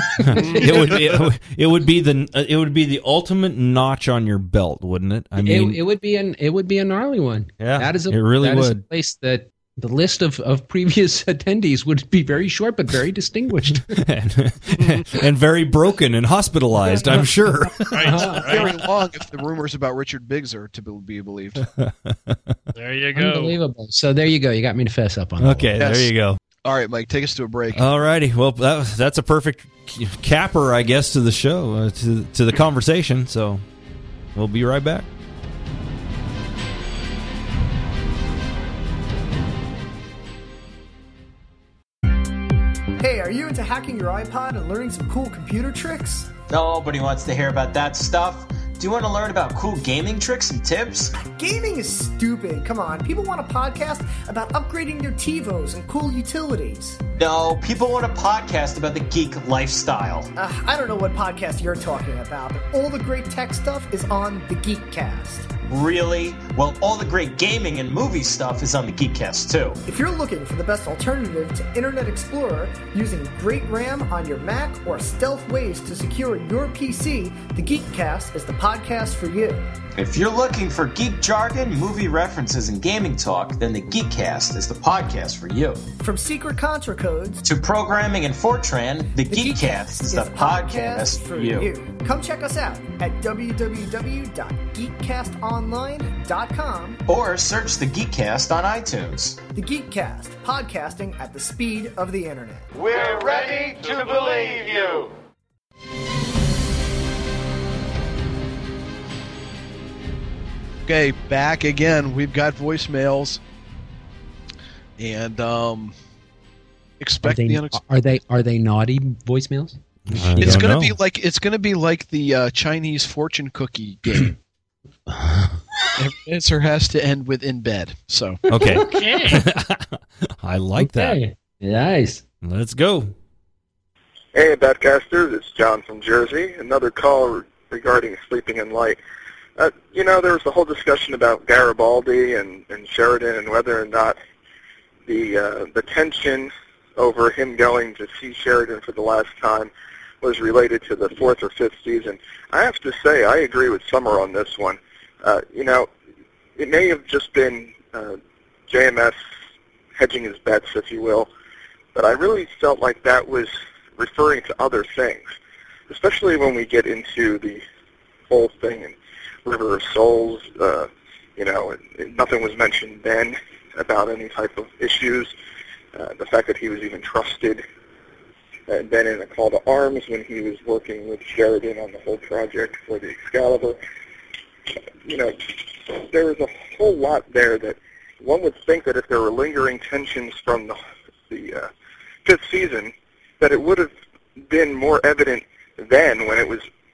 it would be the ultimate notch on your belt, wouldn't it? I mean, it would be a gnarly one. Yeah, it really would. Is a place that. The list of previous attendees would be very short, but very distinguished. and very broken and hospitalized, I'm sure. Very long if the rumors about Richard Biggs are to be believed. There you go. Unbelievable. So there you go. You got me to fess up on that. Okay, there you go. All right, Mike, take us to a break. All righty. Well, that's a perfect capper, I guess, to the show, to the conversation. So we'll be right back. Hey, are you into hacking your iPod and learning some cool computer tricks? Nobody wants to hear about that stuff. Do you want to learn about cool gaming tricks and tips? Gaming is stupid. Come on. People want a podcast about upgrading their TiVos and cool utilities. No, people want a podcast about the geek lifestyle. I don't know what podcast you're talking about, but all the great tech stuff is on the Geekcast. Really? Well, all the great gaming and movie stuff is on the Geekcast, too. If you're looking for the best alternative to Internet Explorer, using great RAM on your Mac or stealth ways to secure your PC, the Geekcast is the podcast for you. If you're looking for geek jargon, movie references, and gaming talk, then the Geekcast is the podcast for you. From secret Contra codes to programming and Fortran, the Geekcast is the podcast for you. Come check us out at www.geekcastonline.com or search the Geekcast on iTunes. The Geekcast, podcasting at the speed of the internet. We're ready to believe you. Okay, back again. We've got voicemails, and expect the unexpected. Are they naughty voicemails? It's gonna be like the Chinese fortune cookie game. Every answer has to end with "in bed." So okay. I like that. Nice. Let's go. Hey, Badcasters, it's John from Jersey. Another call regarding Sleeping in Light. There was a whole discussion about Garibaldi and Sheridan and whether or not the tension over him going to see Sheridan for the last time was related to the 4th or 5th season. I have to say, I agree with Summer on this one. It may have just been JMS hedging his bets, if you will, but I really felt like that was referring to other things, especially when we get into the whole thing in River of Souls. Nothing was mentioned then about any type of issues. The fact that he was even trusted. And then in A Call to Arms, when he was working with Sheridan on the whole project for the Excalibur, there was a whole lot there that one would think that if there were lingering tensions from the 5th season, that it would have been more evident then when it was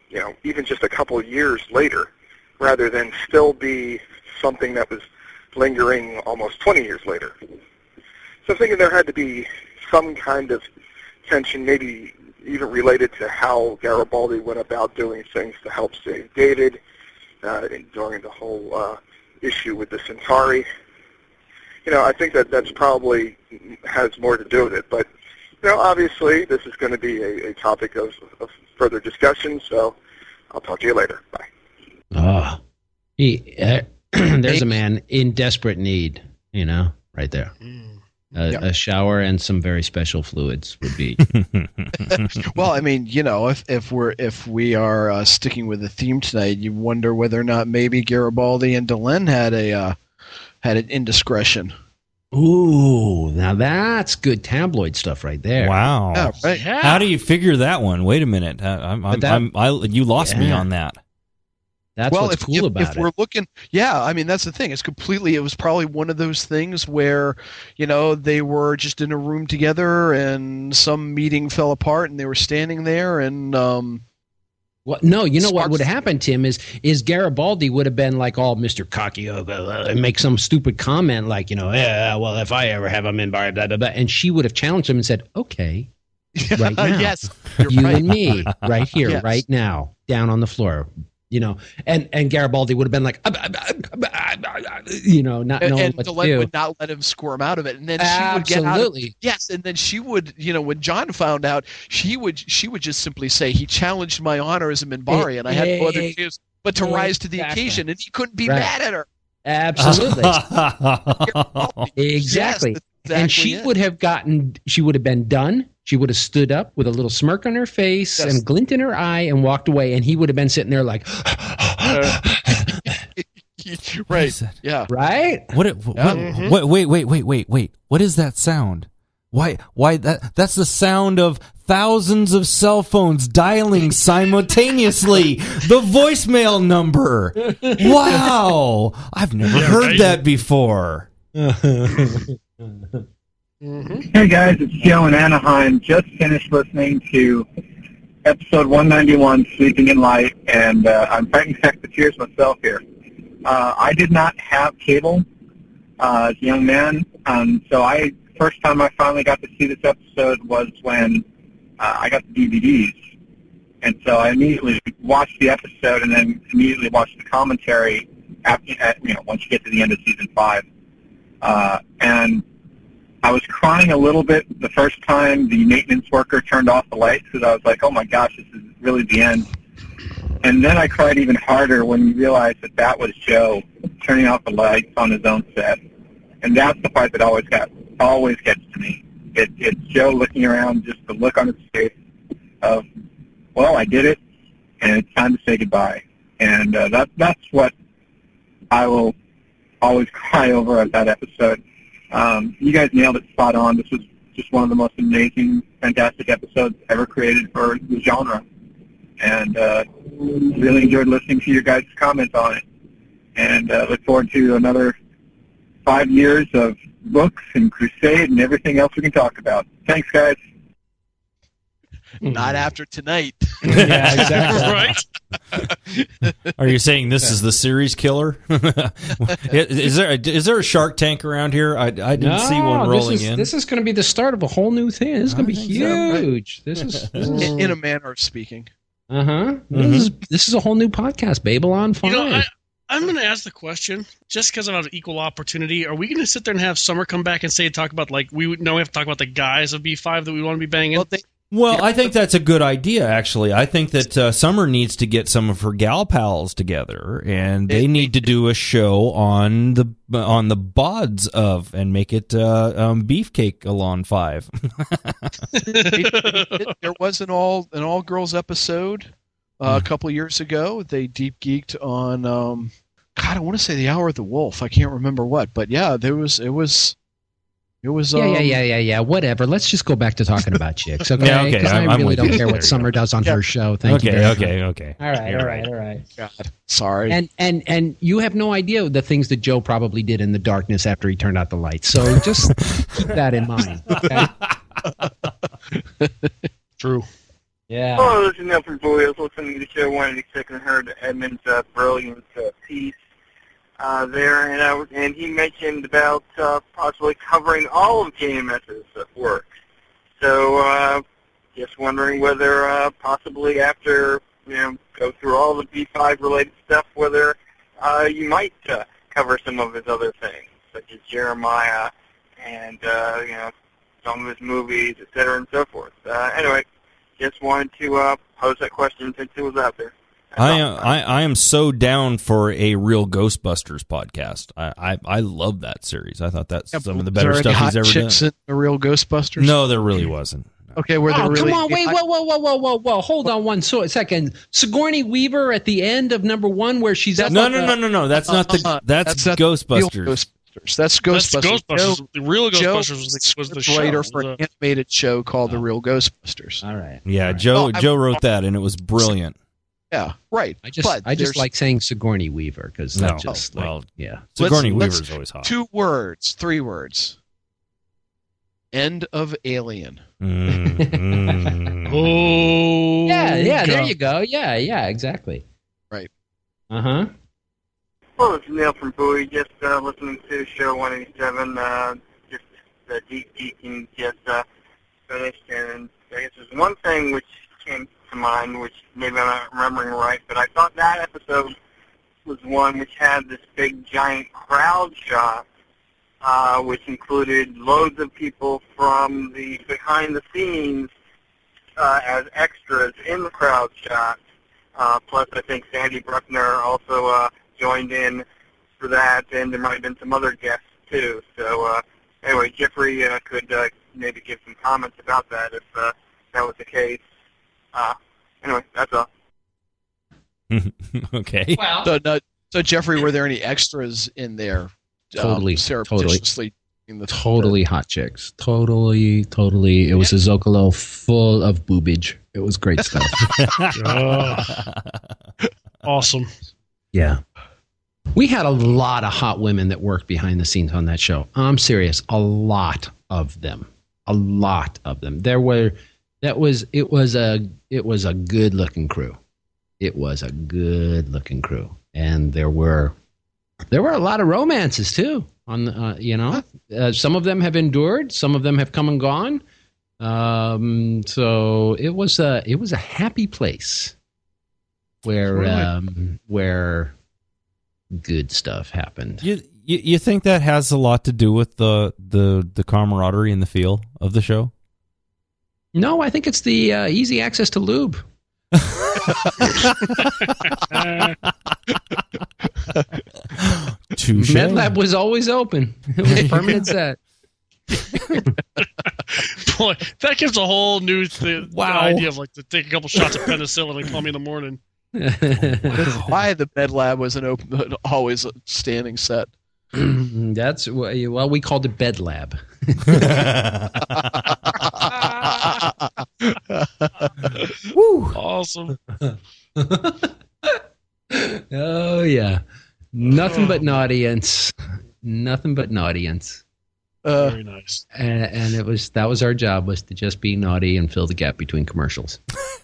even just a couple of years later, rather than still be something that was lingering almost 20 years later. So I'm thinking there had to be some kind of tension, maybe even related to how Garibaldi went about doing things to help save David during the whole issue with the Centauri. I think that's probably has more to do with it. But, obviously this is going to be a topic of further discussion, so I'll talk to you later. Bye. There's a man in desperate need, right there. A shower and some very special fluids would be. Well, I mean, if we are sticking with the theme tonight, you wonder whether or not maybe Garibaldi and Delenn had an indiscretion. Ooh, now that's good tabloid stuff right there. Wow. Yeah, right. Yeah. How do you figure that one? Wait a minute. You lost me on that. That's what's cool about it. If we're looking, that's the thing. It was probably one of those things where, they were just in a room together and some meeting fell apart and they were standing there and, well, no, what would have happened, Tim, is Garibaldi would have been like all Mr. Cocky and make some stupid comment like, well, if I ever have a minbar, blah, blah, blah. And she would have challenged him and said, okay, right now. Yes, you and me, right here, right now, down on the floor. And Garibaldi would have been like, not knowing what to do. Would not let him squirm out of it, and then she would get out. Yes, and then she would, when John found out, she would just simply say, "He challenged my honor as a Minbari, and I had no other choice but to rise to the occasion," and he couldn't be mad at her. Absolutely, exactly. Yes, and she would have been done. She would have stood up with a little smirk on her face and glint in her eye and walked away, and he would have been sitting there like, right, yeah, right. Wait! What is that sound? Why? That's the sound of thousands of cell phones dialing simultaneously. The voicemail number. Wow, I've never heard that before. Hey guys, it's Joe in Anaheim. Just finished listening to episode 191, Sleeping in Light, and I'm fighting back the tears myself here. I did not have cable as a young man, so first time I finally got to see this episode was when I got the DVDs, and so I immediately watched the episode and then immediately watched the commentary once you get to the end of season 5, and I was crying a little bit the first time the maintenance worker turned off the lights because I was like, oh my gosh, this is really the end. And then I cried even harder when you realized that was Joe turning off the lights on his own set. And that's the part that always gets to me. It's Joe looking around, just the look on his face of, well, I did it, and it's time to say goodbye. And that's what I will always cry over at that episode. You guys nailed it spot on. This was just one of the most amazing, fantastic episodes ever created for the genre. And really enjoyed listening to your guys' comments on it. And look forward to another 5 years of books and Crusade and everything else we can talk about. Thanks, guys. Not after tonight. Yeah, exactly. Right? Are you saying this is the series killer? Is there a Shark Tank around here? I didn't see one rolling in. This is going to be the start of a whole new thing. This is going to be huge. This is in a manner of speaking. This is a whole new podcast, Babylon 5. I'm going to ask the question, just because of equal opportunity, are we going to sit there and have Summer come back and talk about, we have to talk about the guys of B5 that we want to be banging? Well, I think that's a good idea, actually. I think that Summer needs to get some of her gal pals together, and they need to do a show on the bods of, and make it Beefcake Alon 5. There was an all girls episode a couple years ago. They deep geeked on I want to say The Hour of the Wolf. I can't remember what, but yeah, it was. Yeah. Whatever. Let's just go back to talking about chicks, okay? Yeah, okay. Because I really don't care what Summer does on her show. Thank you. Okay. All right. God, sorry. And you have no idea the things that Joe probably did in the darkness after he turned out the lights. So just keep that in mind. Okay? True. Yeah. Hello, this is Neil from Bowie. I was listening to the show 186 and heard Edmund's brilliant piece there, and he mentioned about possibly covering all of JMS's work. So, just wondering whether possibly after go through all the B5 related stuff, whether you might cover some of his other things, such as Jeremiah and some of his movies, etc., and so forth. Anyway, just wanted to pose that question since it was out there. I am so down for a real Ghostbusters podcast. I love that series. I thought that's some of the better stuff he's ever done. In the real Ghostbusters? No, there really wasn't. Okay, where oh, really? Come on, wait, whoa! Hold on one second. Sigourney Weaver at the end of #1, where she's up. No. That's not the. That's Ghostbusters. That's Ghostbusters. The real Ghostbusters was the writer show. for an animated show called The Real Ghostbusters. All right. Yeah, Joe wrote that, and it was brilliant. Yeah, right. I just like saying Sigourney Weaver because that's just Sigourney Weaver's always hot. 2 words, 3 words. End of Alien. Oh, yeah. There you go. Yeah, exactly. Right. Uh-huh. Well, it's Neil from Bowie, just listening to show 187, just the Deep Geeking just finished, and I guess there's one thing which came to mind, which maybe I'm not remembering right, but I thought that episode was one which had this big, giant crowd shot, which included loads of people from the behind-the-scenes as extras in the crowd shot, plus I think Sandy Bruckner also joined in for that, and there might have been some other guests too. So anyway, Jeffrey could maybe give some comments about that if that was the case. Anyway, that's all. Okay. Well, so Jeffrey, were there any extras in there? Totally. Totally hot chicks. Totally. It was a Zocalo full of boobage. It was great stuff. Awesome. Yeah. We had a lot of hot women that worked behind the scenes on that show. I'm serious. A lot of them. It was a good looking crew. It was a good looking crew. And there were a lot of romances too. Some of them have endured, some of them have come and gone. So it was a happy place where good stuff happened. You think that has a lot to do with the camaraderie and the feel of the show? No, I think it's the easy access to lube. MedLab was always open. It was a permanent set. Boy, that gives a whole new idea of to take a couple shots of penicillin and call me in the morning. That's why the MedLab was an open, always a standing set. That's we called it Bed Lab. Woo. Awesome. Oh yeah, nothing but an audience. Nothing but an audience. Very nice. And that was our job, was to just be naughty and fill the gap between commercials.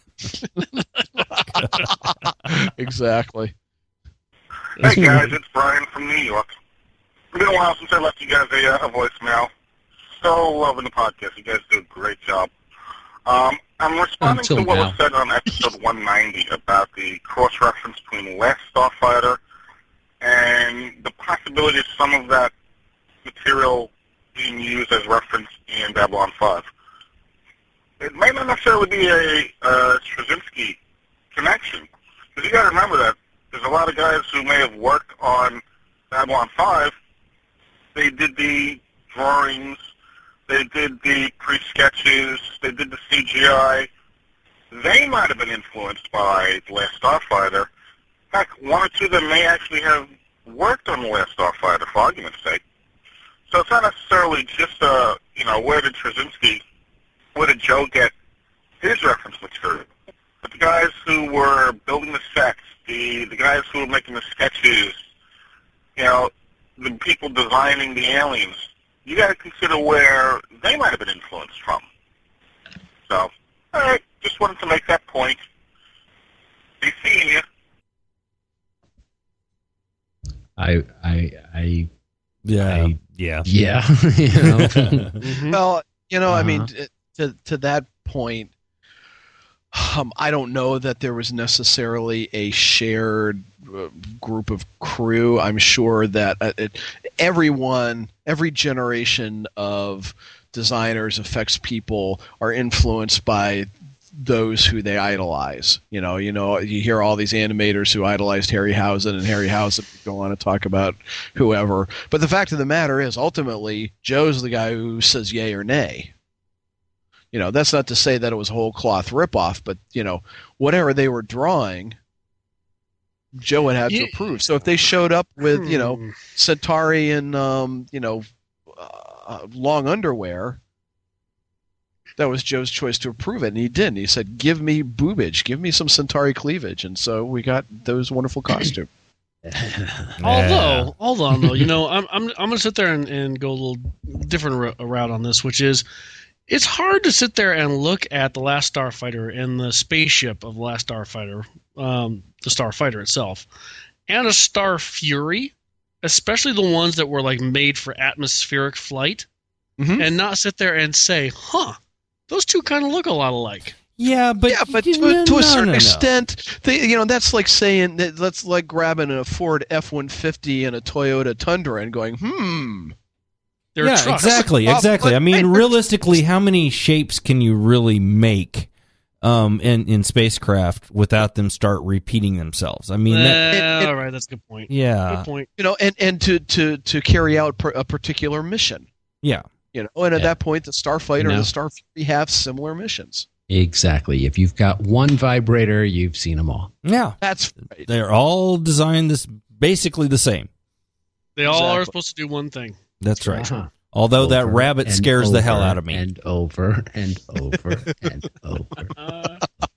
Exactly. Hey guys, it's Brian from New York. It's been a while since I left you guys a voicemail. So loving the podcast. You guys do a great job. I'm responding to what was said on episode 190 about the cross-reference between Last Starfighter and the possibility of some of that material being used as reference in Babylon 5. It may not necessarily be a Straczynski connection, because you got to remember that there's a lot of guys who may have worked on Babylon 5. They did the drawings, they did the pre-sketches, they did the CGI. They might have been influenced by The Last Starfighter. In fact, one or two of them may actually have worked on The Last Starfighter, for argument's sake. So it's not necessarily just, where did Joe get his reference material? But the guys who were building the sets, the guys who were making the sketches, the people designing the aliens, you got to consider where they might have been influenced from. So, all right, Just wanted to make that point. Be seeing you. Yeah. You know. Well, I mean, to that point, I don't know that there was necessarily a shared group of crew. I'm sure that every generation of designers, effects people are influenced by those who they idolize. You hear all these animators who idolized Harryhausen, and Harryhausen would go on to talk about whoever. But the fact of the matter is, ultimately, Joe's the guy who says yay or nay. That's not to say that it was a whole cloth ripoff, but whatever they were drawing, Joe would have to approve. So if they showed up with Centauri and long underwear, that was Joe's choice to approve it, and he didn't. He said, "Give me boobage, give me some Centauri cleavage," and so we got those wonderful costumes. Although, I'm going to sit there and go a little different route on this, which is, it's hard to sit there and look at The Last Starfighter and the spaceship of The Last Starfighter, the Starfighter itself, and a Star Fury, especially the ones that were like made for atmospheric flight, and not sit there and say, those two kind of look a lot alike. Yeah, but to a certain extent, that's like saying that's like grabbing a Ford F-150 and a Toyota Tundra and going, They're yeah, trucks. exactly. I mean, realistically, how many shapes can you really make in spacecraft without them start repeating themselves? I mean, all right, that's a good point. Yeah, good point. And to carry out a particular mission. Yeah. And at that point, the Starfighter and the Star Fury have similar missions. Exactly. If you've got one vibrator, you've seen them all. Yeah, that's right. They're all designed basically the same. They all are supposed to do one thing. That's right. Although that rabbit scares the hell out of me. And over and over and over.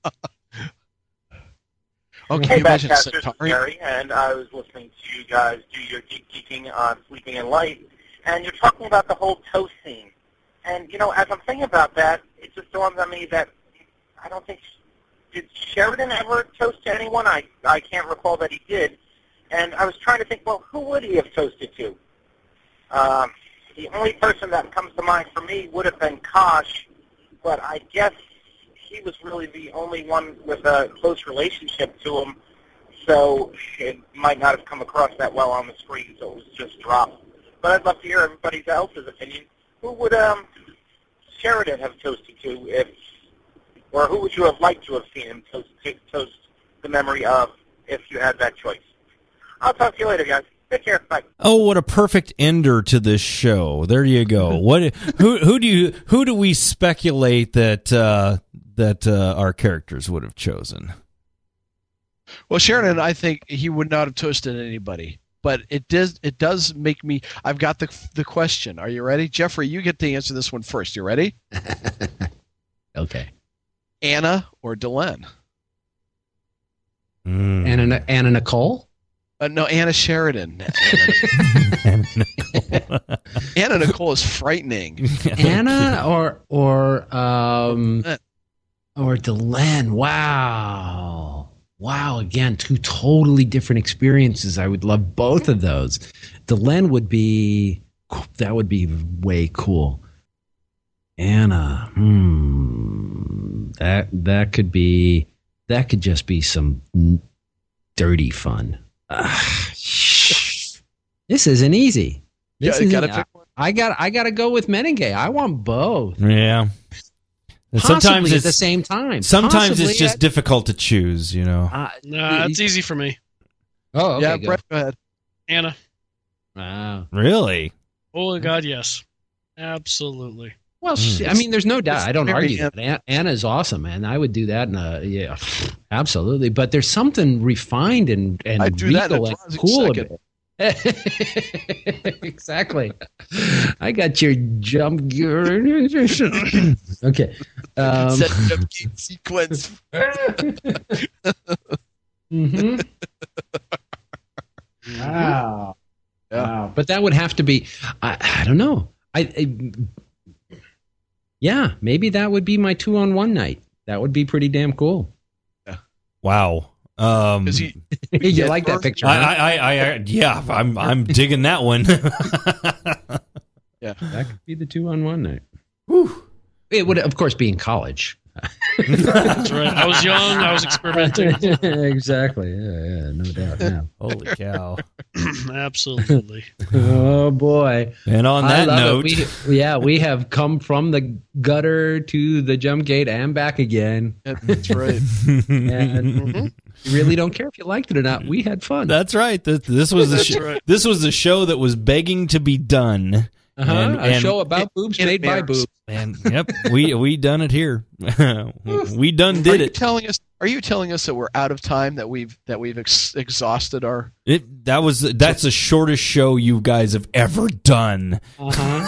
Hey, Backcasters, it's Gary, and I was listening to you guys do your deep geeking on Sleeping in Light, and you're talking about the whole toast scene. And, as I'm thinking about that, it just dawns on me that I don't think... Did Sheridan ever toast to anyone? I can't recall that he did. And I was trying to think, well, who would he have toasted to? The only person that comes to mind for me would have been Kosh, but I guess he was really the only one with a close relationship to him, so it might not have come across that well on the screen, so it was just dropped. But I'd love to hear everybody else's opinion. Who would Sheridan have toasted to, or who would you have liked to have seen him toast the memory of if you had that choice? I'll talk to you later, guys. Take care. Bye. Oh, what a perfect ender to this show! There you go. Who do we speculate that our characters would have chosen? Well, Sheridan, I think he would not have toasted anybody. But it does make me. I've got the question. Are you ready, Jeffrey? You get to answer this one first. You ready? Okay. Anna or Delenn? Anna Nicole? No, Anna Sheridan. Anna Nicole is frightening. Anna or Delenn. Wow, again, two totally different experiences. I would love both of those. Delenn would be way cool. Anna, that could just be some dirty fun. This isn't easy. I gotta go with Menenge. I want both. Yeah. Sometimes it's at the same time. Sometimes it's just difficult to choose, No, it's easy for me. Oh, okay. Yeah, Brett, go ahead. Anna. Wow. Really? Oh, God, yes. Absolutely. Well, there's no doubt. I don't argue that. Anna's awesome, man. I would do that. Yeah, absolutely. But there's something refined and regal and cool about it. Exactly. I got your jump gear. Okay. Jump gear sequence. Mm-hmm. Wow. Yeah. Wow. But that would have to be. I don't know. Yeah, maybe that would be my 2-on-1 night. That would be pretty damn cool. Wow. You like that picture? Yeah, I'm digging that one. Yeah, that could be the 2-on-1 night. Whew. It would, of course, be in college. That's right. I was young. I was experimenting. Exactly. Yeah, no doubt. Yeah. Holy cow! Absolutely. Oh boy! And on that note, we have come from the gutter to the jump gate and back again. That's right. And you really don't care if you liked it or not. We had fun. That's right. This was this was a show that was begging to be done. A show about boobs made by boobs. And yep, we done it here. We done did it. Are you telling us that we're out of time? That we've exhausted our? That's the shortest show you guys have ever done. Wow.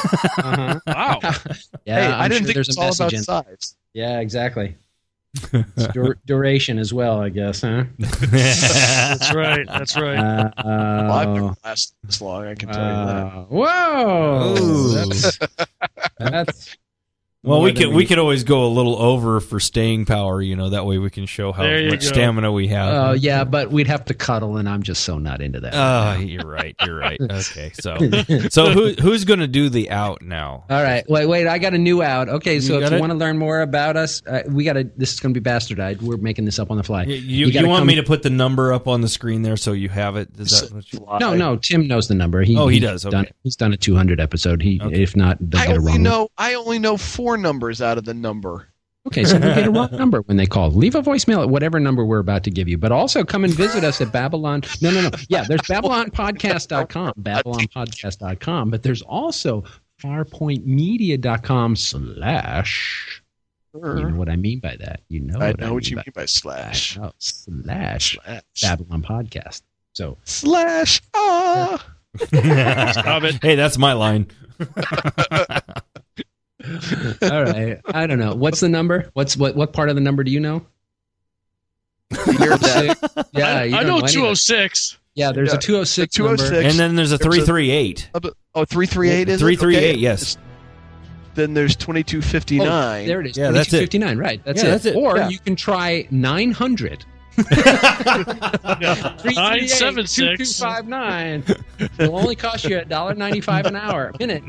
Yeah, hey, I didn't think there's it's a all message about in. size. Yeah, exactly. Duration as well, I guess, huh? That's right. That's right. Well, I've never lasted this long. I can tell you that. Whoa! That's well, we could always go a little over for staying power. That way we can show how much stamina we have. Oh yeah, but we'd have to cuddle, and I'm just so not into that. Oh, you're right. Okay, so who's going to do the out now? All right, wait. I got a new out. Okay, so if you want to learn more about us, this is going to be bastardized. We're making this up on the fly. You want me to put the number up on the screen there so you have it? Is that what you... No. Tim knows the number. He does. Okay. He's done a 200 episode. If not, they'll get it wrong. I only know 4 numbers out of the number. Okay, so we'll get a wrong number when they call. Leave a voicemail at whatever number we're about to give you. But also come and visit us at Babylon. No. Yeah, there's BabylonPodcast.com, BabylonPodcast.com. But there's also FarPointMedia.com/ You know what I mean by that. I know what you mean by slash. Slash Babylon Podcast. So slash. Stop it. Hey, that's my line. All right. I don't know. What's the number? What part of the number do you know? Yeah, I know 206. Yeah, there's a 206 number. And then there's a 338. 338 is 338, yes. Then there's 2259. Oh, there it is. Yeah, that's it. 2259, right. That's it. Or you can try 900. 976-2259. It'll only cost you $1.95 an hour. Minute.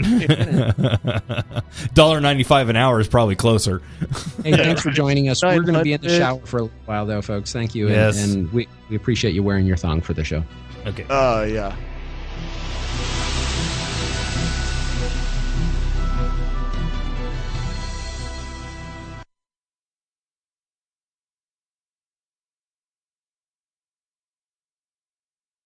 $1.95 an hour is probably closer. Hey, thanks for joining us. We're going to be in the shower for a little while, though, folks. Thank you. Yes. And we appreciate you wearing your thong for the show. Okay. Oh, yeah.